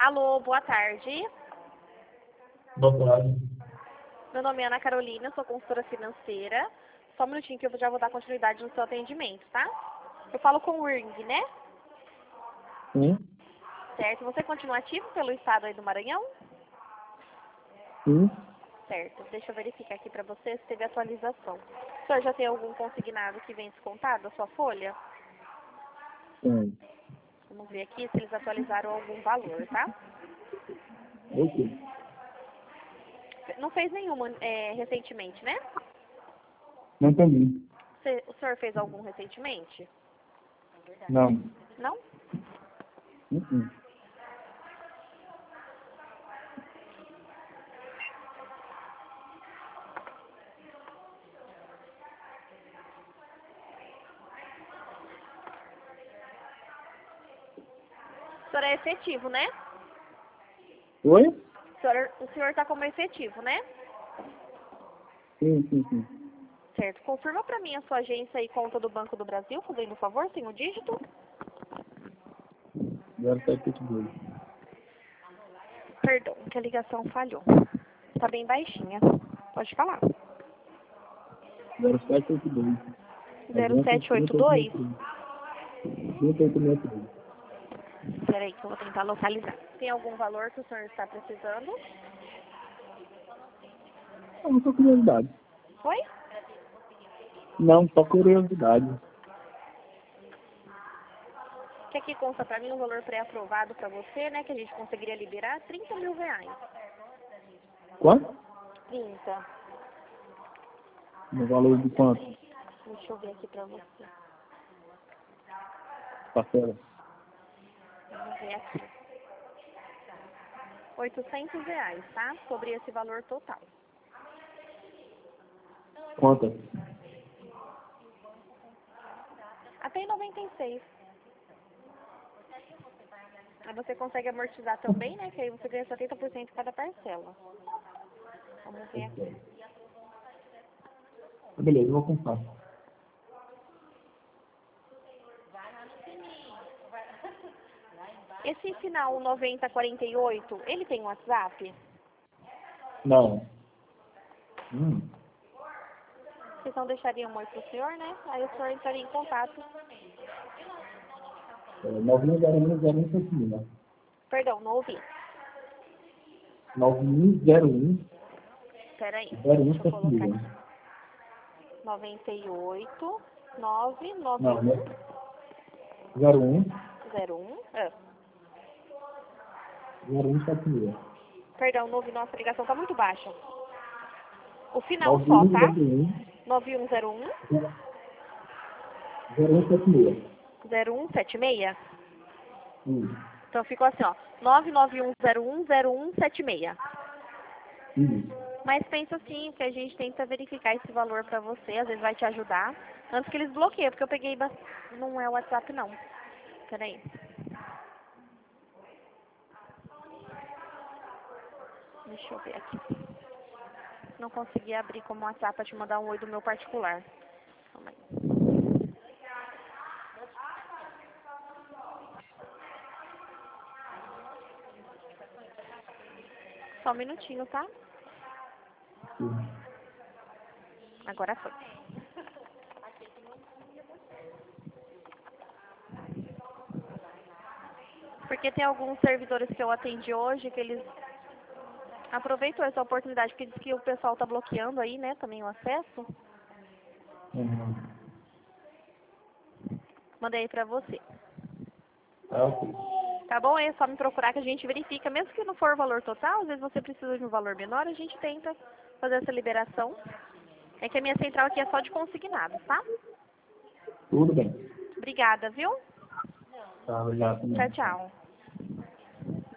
Alô, boa tarde. Boa tarde. Meu nome é Ana Carolina, sou consultora financeira. Só um minutinho que eu já vou dar continuidade no seu atendimento, tá? Eu falo com o IRG, né? Sim, Certo. Você continua ativo pelo estado aí do Maranhão? sim, Certo. Deixa eu verificar aqui pra você se teve atualização. O senhor já tem algum consignado que vem descontado da sua folha? sim. Vamos ver aqui se eles atualizaram algum valor, tá? Ok. Não fez nenhuma recentemente, né? Não entendi. O senhor fez algum recentemente? Não. Não? Uh-uh. O senhor é efetivo, né? Oi? O senhor está como efetivo, né? Sim, sim, sim. Certo. Confirma para mim a sua agência e conta do Banco do Brasil, fazendo um favor, sem o dígito. 0782. Perdão, que a ligação falhou. Está bem baixinha. Pode falar. 0782. 0782. 2863. Espera aí que eu vou tentar localizar. Tem algum valor que o senhor está precisando? Não, só curiosidade. Oi? Não, só curiosidade. Que aqui consta para mim um valor pré-aprovado para você, né? Que a gente conseguiria liberar R$30 mil. Quanto? 30. No valor de quanto? Deixa eu ver aqui para você. Parcela. Vamos ver aqui. R$800, tá? Sobre esse valor total. Quanto? Até em 96. Aí você consegue amortizar também, né? Que aí você ganha 70% cada parcela. Vamos ver aqui. Beleza, eu vou comprar. Esse final 9048, ele tem WhatsApp? Não. Vocês não deixariam um oi pro senhor, né? Aí o senhor entraria em contato. 9101 Perdão, não ouvi. 9101 Espera aí, 01 deixa eu colocar aqui. 98 Não, 991 né? 01 01. Ah, 0176. perdão, não ouvi. Nossa, a ligação tá muito baixa. O final só, tá? 9101 9101 0176. 0176. Então ficou assim, ó. 991010176. Mas pensa assim, que a gente tenta verificar esse valor pra você, às vezes vai te ajudar. Antes que eles bloqueiem, porque eu peguei não é o WhatsApp não. Peraí. Deixa eu ver aqui. Não consegui abrir como WhatsApp pra te mandar um oi do meu particular. Calma aí. Só um minutinho, tá? Agora foi. Porque tem alguns servidores que eu atendi hoje que eles aproveitam essa oportunidade, porque diz que o pessoal tá bloqueando aí, né, também o acesso. Mandei aí pra você. Ok. Tá bom? É só me procurar que a gente verifica. Mesmo que não for o valor total, às vezes você precisa de um valor menor, a gente tenta fazer essa liberação. É que a minha central aqui é só de consignados, tá? Tudo bem. Obrigada, viu? Tá, obrigado Tchau, também. tchau.